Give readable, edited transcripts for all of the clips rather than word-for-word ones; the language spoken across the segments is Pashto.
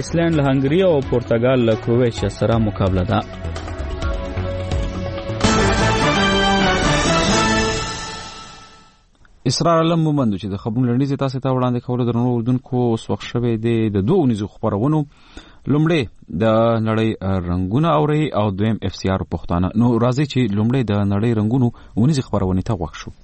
آیسلند له هنګري او پرتګال له کرواتیا سره مقابله ده. اسرار علم مومند چې د خبرونو لړنیزه تاسو ته وړاندې کول درنو اردوونکو اوس وخت شوه د دوه ونیزو خبرونو لومړی د نړۍ رنگونه اوري او دویم اف سی آر پښتانه. نو راځي چې لومړی د نړۍ رنگونو ونیزه خبرونه ته وښه شو.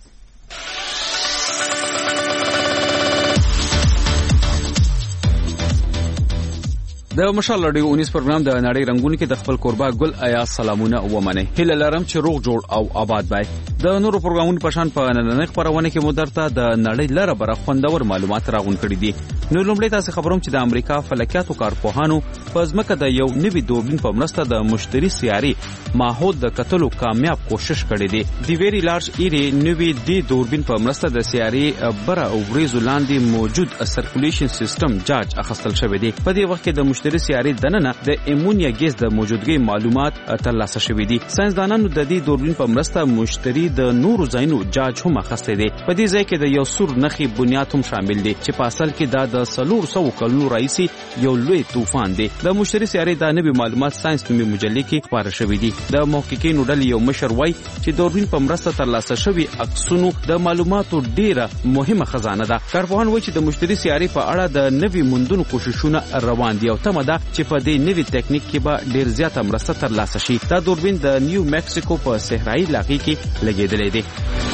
د مشال رادیو 19 پروګرام د نړۍ رنگونو کې د خپل قربا ګل آیا سلامونه ومنه. هله لرم چې روغ جوړ او آباد وای. د نورو پروګرامونو په شان په نننۍ خبرونه کې مو درته د نړۍ لره بره خوندور معلومات راغون کړي دي. نو لومړی تاسو خبروم چې د امریکا فلکیاتو کارپوهانو په ځمکه د یو نوي دوربین په مرسته د مشتري سیاري ماحول د کتلو کامیاب کوشش کړی دی. د ویری لارج ایری نوي دی دوربین په مرسته د سیاري بره او وریځو لاندې موجود سرکولیشن سیستم جاج اخیستل شوی دی. په دې وخت کې د مشتري سیاري دننه د امونیا ګیس د موجودګۍ معلومات ترلاسه شوی دي. ساينسدانانو د دې دوربین په مرسته مشتري د نورو ځایونو جاج هم اخیستی دی. په دې ځای کې د یو سور نخي بنیاد هم شامل دی چې په اصل کې د 400 کلونو راهیسې یو لوی طوفان دی. د مشتري سیاري د نوي معلومات ساينس نومي مجله کې خبره شوې دي. د محققینو ډلې یو مشر وایي چې دوربین په مرسته ترلاسه شوی عکسونو د معلوماتو ډیره مهمه خزانه ده. کارپوهان وایي چې د مشتري سیاري په اړه د نوي موندونو کوششونه روان دي او تمه ده چې په دې نوي ټیکنیک کې به ډیر زیاته مرسته ترلاسه شي. دا دوربین د نیو میکسیکو په صحرایي علاقې کې لګیدلې دی.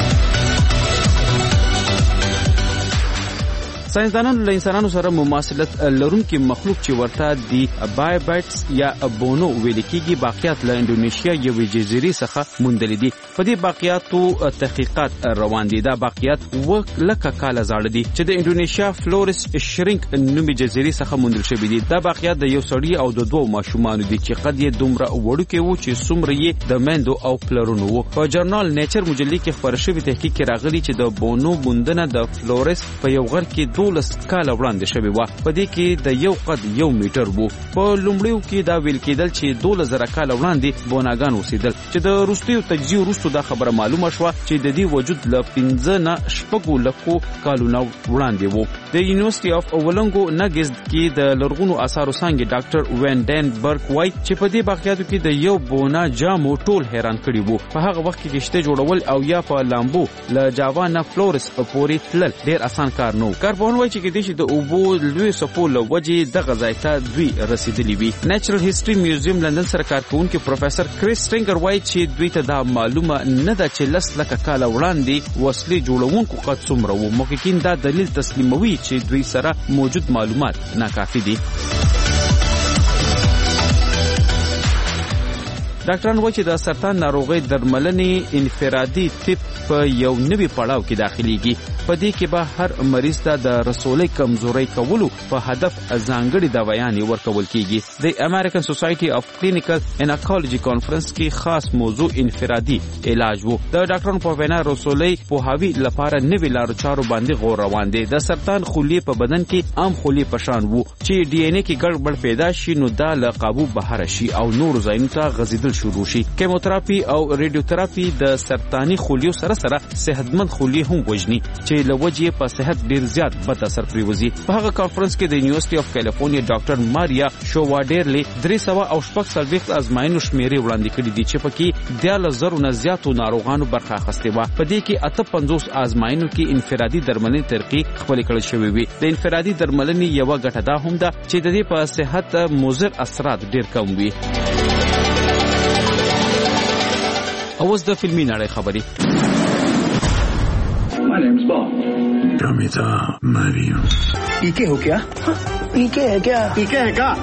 ساينسدانانو له انسانانو سره مماثلت لرونکي مخلوق چې ورته دی بایبټس یا بونو ویل کېږي باقیات له انډونیشیا یوې جزیرې څخه موندل دي. په دې باقیاتو تحقیقات روان دي. دا باقیات لکه کاله زاړه دي چې د انډونیشیا فلورس شرینک نومي جزیرې څخه موندل شوي دي. دا باقیات د یو سړي او د دوه ماشومانو دي چې قد یې دومره وړوکی وو چې څومره یې د میندو او پلرونو وو. په جرنال نیچر مجلې کې خبر شوی تحقیق کې راغلی چې د بونو موندنه د فلورس په یو غر کې 12 کال وړاندې شوی و. په دې کې د یو قد 1 میټر وو. په لومړیو کې دا ویل کېدل چې 12000 کال وړاندې بوناګان اوسېدل چې د روسیو تجزیه وروسته دا خبره معلومه شوه چې د دې وجود له 15 نه 6 لکو کالونو وړاندې وو. د یونیورسيټي اف ولنګو نګز کې د لرغونو آثارو څنګه ډاکټر وینډنبرګ وایي چې په دې باقیاتو کې د یو بونا جامو ټول حیران کړي وو. په هغه وخت کې کشته جوړول او یا په لامبو له جاوا نه فلورس پورې تلل ډیر اسان کار نه و. کارپوهان وایي چې کې د اوبو لوی سپو له وجې دغه ځای ته دوی رسیدلی وي. نیچرل هیستوري میوزیم لندن سره کارکونکي پروفیسور کریس سټرینګر وایي چې دوی ته دا معلومه نه ده چې 10 لکه کال وړاندې وسلې جوړونکو قد څومره وو. محققین دا دلیل تسلیموي چې دوی سره موجود معلومات ناکافي دي. ډاکټران وایي چې د سرطان ناروغۍ درملنې انفرادي طب په یو نوي پړاو کې داخليږي. په دې کې به هر مریض ته د رسولۍ کمزوري کولو په هدف ځانګړي دوايان ورکول کیږي. د امریکن سوسایټي اف کلینیکل انکولوژي کانفرنس کې خاص موضوع انفرادي علاج وو. د ډاکټرانو په وینا رسولۍ په هاوی لپاره نوي لارو چارو باندې غور روان دي. د سرطان خولې په بدن کې عام خولې پشان وو چې ډي ان اے کې ګډوډ پیدا شي نو دا له قابو بهر شي او نور ځایونو ته غځیدل شروع شي. کیموتراپي او ریډیوتراپي د سرطاني خلیو سره سره صحتمند خلی هم وژني چې لوجې په صحت ډیر زیات بد اثر پریوزي. په هغه کانفرنس کې د یونیورسيټي اف کیلیفورنیا ډاکټر ماریا شوواډرلی 340 ازمایښتونو شمیرې وړاندې کړې دي چې پکې 10000 نه زیاتو ناروغانو برخه اخیستې و. په دې کې 58 ازمایښتونو کې انفرادي درملنې ترقی خپل کړل شوې وي. د انفرادي درملنې یو ګټه ده هم ده چې د دې په صحت مضر اثرات ډیر کم وي. اوس د فلمي نړۍ خبري. My name's Bob. Pramita Mario. पीके हो क्या? पीके है क्या? पीके है क्या?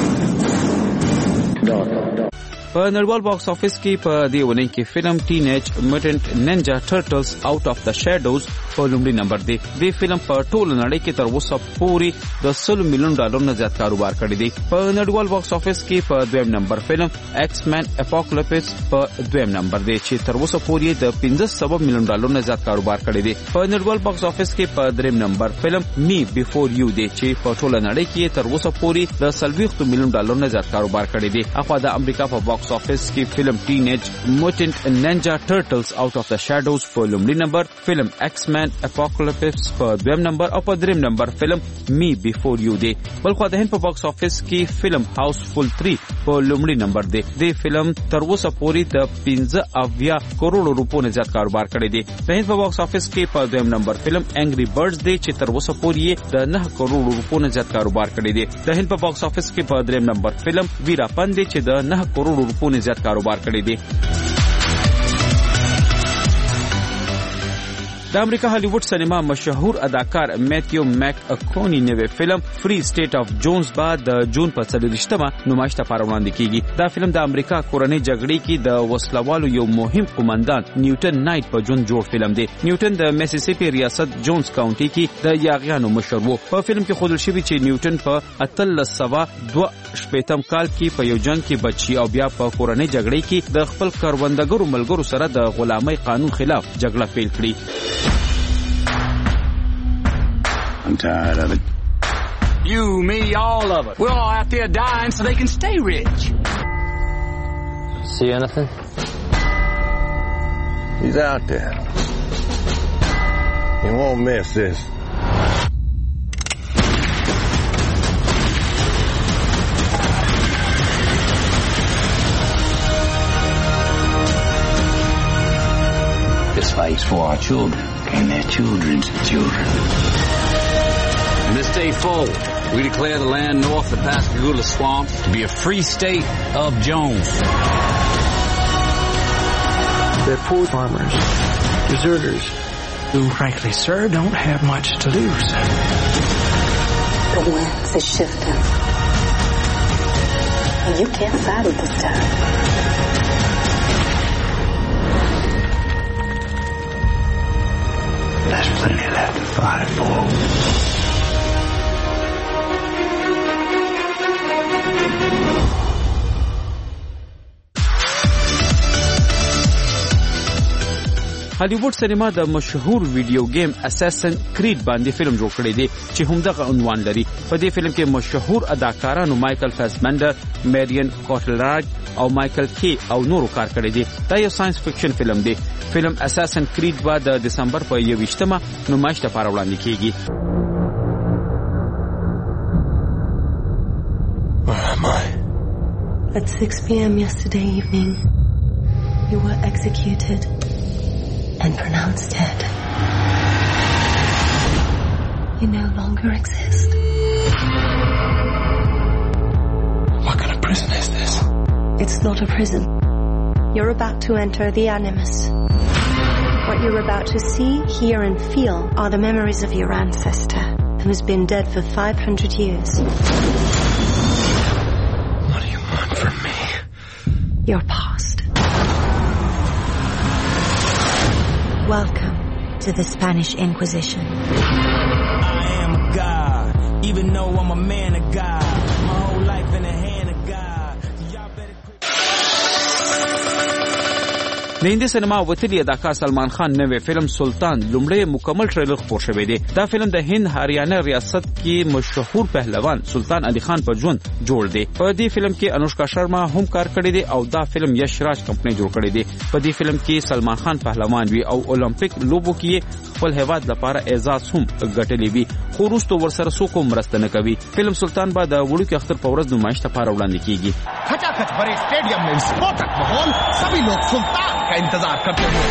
په نړیوال باکس افیس کې په دې ونې کې فلم ټینیج میوټنټ نینجا ټرټلز آوټ اف د شیډوز په لومړي نمبر دی. د فلم په ټول نړۍ کې تر اوسه پورې د $100 ملیون نه زیات کاروبار کړی دی. په نړیوال باکس افیس کې په دویم نمبر فلم ایکس مین اپوکالیپس په دویم نمبر دی چې تر اوسه پورې د $500 ملیون نه زیات کاروبار کړی دی. په نړیوال باکس افیس کې په دریم نمبر فلم می بیفور یو دی چې په ټول نړۍ کې تر اوسه پورې د $40 ملیون نه زیات کاروبار کړی دی. اخوا د امریکا په باکس बॉक्स ऑफिस की film teenage mutant ninja turtles out of the shadows पर लुमड़ी नंबर, फिल्म एक्समैन एपोकलिप्स पर द्विम नंबर और पर द्रिम नंबर फिल्म मी बिफोर यू दे। बल्कि दहन पर बॉक्स ऑफिस की फिल्म हाउसफुल 3 पर लुमड़ी नंबर दे फिल्म तरवोसा पूरी द 15 करोड़ रुपयों ने ज्यादा कारोबार करे दे। दहन पर बॉक्स ऑफिस के पर द्विम नंबर फिल्म एंग्री बर्ड्स दे तरवोसा पूरी द 9 करोड़ रुपयों ने ज्यादा कारोबार करे दे। दहन पर बॉक्स ऑफिस के पर द्विम नंबर फिल्म वीरापन दे 9 करोड़ रुपयों ने ज्यादा कारोबार करे दे। द अमेरिका हॉलीवुड सिनेमा मशहूर अदाकार मैथ्यू मैककोनी नवे film free state of Jones बाद जून पर सलरिश्तमा नुमाइश पर वड़ांदी कीगी। द फिल्म द अमेरिका कुरनी झगड़ी की द वसलावालू यो मुहिम कुमंदान न्यूटन नाइट पर जोन जोड़ फिल्म दे। न्यूटन द मिसिसिपी रियासत जोन्स काउंटी की द यागियानो मशहूर पर फिल्म की खुदलशिवी चे न्यूटन पर अतल सवा 2 शपेतम काल की पयोजन की बच्ची और ब्या पर कुरनी झगड़ी की द खपल करवंदगर मलगर सरा द गुलामी कानून खिलाफ झगड़ा पेल करी। I'm tired of it. You, me, all of it. We're all out there dying so they can stay rich. See anything? He's out there. He won't miss this. This fight's for our children and their children's children. From this day forward, we declare the land north of Pascagoula Swamp to be a free state of Jones. They're poor farmers, deserters, who, frankly, sir, don't have much to lose. The winds are shifting, and you can't fight it this time. There's plenty left to fight for. Hollywood cinema द मशहूर video game assassin's creed बांदी film जोड़ कड़ी दे ची हमदगा उन्वान लरी। पदे फिल्म के मशहूर अदाकारा माइकल फैसबेंडर, मैरियन कॉटलराज और माइकल के और नूर कार करे दे। ता साइंस फिक्शन फिल्म दे। फिल्म असैसिन क्रीड बाद दिसंबर पर यह इज्तिमा नुमाइश पर वड़ांदी कीगी। At 6 p.m. yesterday evening, you were executed and pronounced dead. You no longer exist. What kind of prison is this? It's not a prison. You're about to enter the Animus. What you're about to see, hear, and feel are the memories of your ancestor, who's been dead for 500 years. What do you want from me? Your past. Welcome to the Spanish Inquisition. I am God, even though I'm a man of God. My whole life in the hand of God. Y'all better quit. Hindi cinema वतीली अदाकार सलमान खान नवे फिल्म सुल्तान लुमड़े मुकम्मल ट्रेलर खबर शवे दे। दा film the Hind हरियाणा रियासत की मशहूर पहलवान सुल्तान अली खान पर जुन जोड़ दे। पदी फिल्म की अनुष्का शर्मा होम कार करे दे और दा फिल्म यश राज कंपनी जोड़ करे दे। पदी फिल्म की सलमान खान पहलवान भी और ओलंपिक लोबो की फल हेवाद लपारा एजाज हम गटली भी खुरूस तो वर्सर सो को मरस्त न कभी। फिल्म सुल्तान बाद वुडू के अख्तर पौरज नुमाइश तफार उड़ाने कीगी। खचाखच भरे स्टेडियम में स्फोटक माहौल, सभी लोग सुल्तान का इंतजार करते हुए।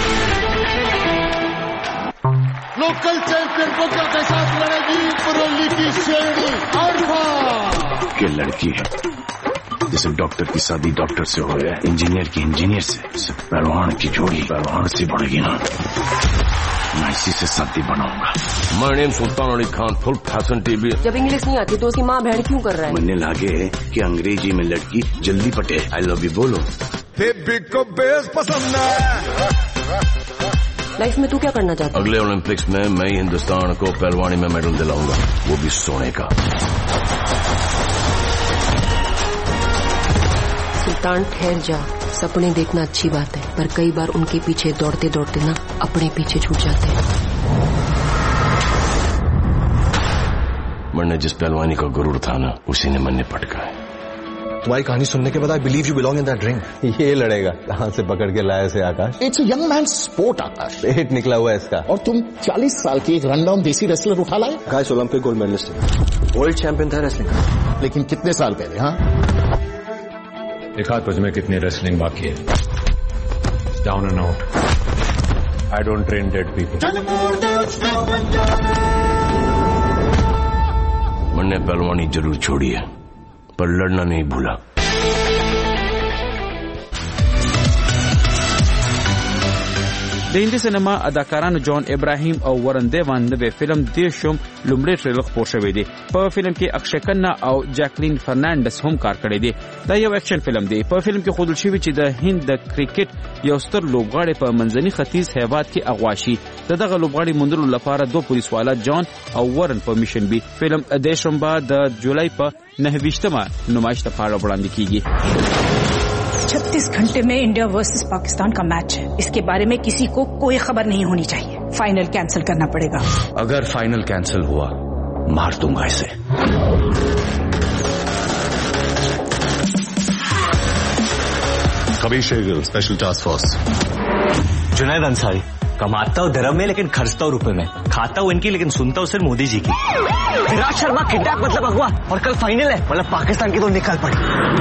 लोकल चैंपियन कोका के साथ लड़ेगी पुरली की शेरनी अल्फा। ये लड़की है जिसे डॉक्टर की शादी डॉक्टर से हो गया, इंजीनियर की इंजीनियर से, पहलवान की जोड़ी पहलवान से बढ़ेगी ना, मैं इसी से शादी बनाऊंगा। My name Sultan Ali Khan, full fashion TV. जब इंग्लिश नहीं आती तो उसकी माँ बहन क्यों कर रहा है? मनने लागे कि अंग्रेजी में लड़की जल्दी पटे। आई लव यू बोलो। बेबी को बेस पसंद है। लाइफ में तू क्या करना चाहता है? अगले ओलंपिक्स में मैं ही हिंदुस्तान को पहलवानी में मेडल दिलाऊंगा, वो भी सोने का। सुल्तान ठहर जा, सपने देखना अच्छी बात है, पर कई बार उनके पीछे दौड़ते दौड़ते ना अपने पीछे छूट जाते हैं। मैंने जिस पहलवानी का गुरूर था ना, उसी ने मन पटका है। तुम्हारी कहानी सुनने के बाद I believe you belong in that ring. ये लड़ेगा कहां से पकड़ के लाया से Akash? It's a young man sport Akash. पेट निकला हुआ है इसका। और तुम 40 साल की एक रनडाउन देसी रेसलर उठा लाए। आकाश ओलंपिक गोल्ड मेडलिस्ट है, वर्ल्ड चैंपियन था रेसलिंग। लेकिन कितने साल पहले? हाँ, देखा तुझ में कितनी रेसलिंग बाकी है। Down and out. I don't train dead people. मैंने पहलवानी जरूर छोड़ी है पर लड़ना नहीं भूला। د هندي سینما اداکارانو جان ابراهیم او ورن دیوان د فلم دیشم لومړی ټریلر خپور شوی دی. په فلم کې اکشے کھنا او جاکلین فرنانډس هم کار کړی دی. دا یو اکشن فلم دی. په فلم کې ښودل شوی چې د هند د کرکټ یو ستر لوبغاړی په منځني ختیځ هیواد کې اغوا شي. دغه لوبغاړی موندلو لپاره دوه پولیسوالان جان او ورن په میشن بي. فلم دیشم با د جولای په 29مه نمایش لپاره وړاندې کیږي. 36 घंटे में इंडिया वर्सेस पाकिस्तान का मैच है. इसके बारे में किसी को कोई खबर नहीं होनी चाहिए. फाइनल कैंसिल करना पड़ेगा. अगर फाइनल कैंसिल हुआ मार दूंगा इसे. Kabir Shergill, special task force. Junaid Ansari, कमाता हूँ धर्म में लेकिन खर्चता हूँ रुपए में. खाता हूँ इनकी लेकिन सुनता हूँ सिर्फ मोदी जी की. विराट शर्मा किडनैप मतलब अगवा और कल फाइनल है मतलब पाकिस्तान की तो निकाल पड़ी.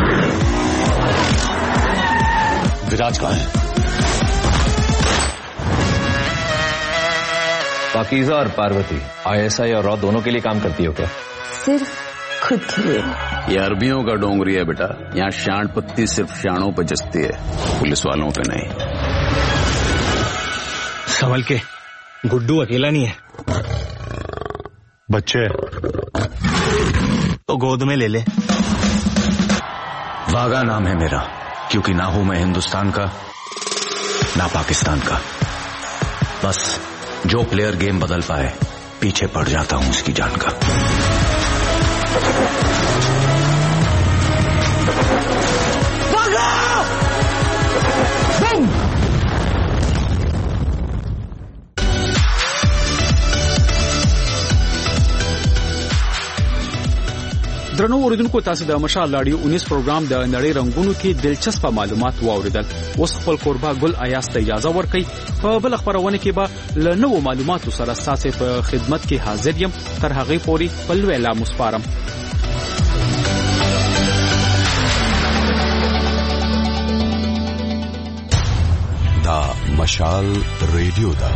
विराज कहाँ है? पाकीज़ा और पार्वती ISI और रॉ दोनों के लिए काम करती हो क्या? सिर्फ खुद के लिए. ये अरबियों का डोंगरी है बेटा. यहाँ शान पत्ती सिर्फ शानों पे जचती है, पुलिस वालों पे नहीं. संभल के, गुड्डू अकेला नहीं है. बच्चे तो गोद में ले ले. वागा नाम है मेरा, क्योंकि ना हूं मैं हिंदुस्तान का ना पाकिस्तान का. बस जो प्लेयर गेम बदल पाए पीछे पड़ जाता हूं उसकी जान का. درنو اوریدونکو تاسو د مشال لاډیو 19 پروګرام د نړۍ رنگونو کې دلچسپ معلومات واوریدل. اوس خپل قربا ګل ایاس ته اجازه ورکړئ. په بل خبرونه کې به له نوو معلوماتو سره تاسو په خدمت کې حاضر یم. تر هغه پورې په لویلا مسپارم. دا مشال ریډیو دا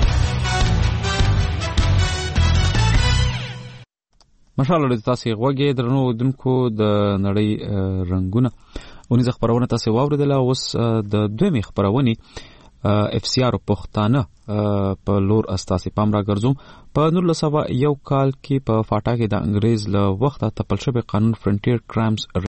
مشال تاسو غوږی درنو دونکو د نړۍ رنگونه ونیز خبرونه تاسو واوریدل. اوس د دویمه خبرونه FCR پښتانه په لور استاسي پام را ګرځوم. په 1901 کال کې په فاټا کې د انګريز له وخته تپل شوی قانون فرنټیر کرایمز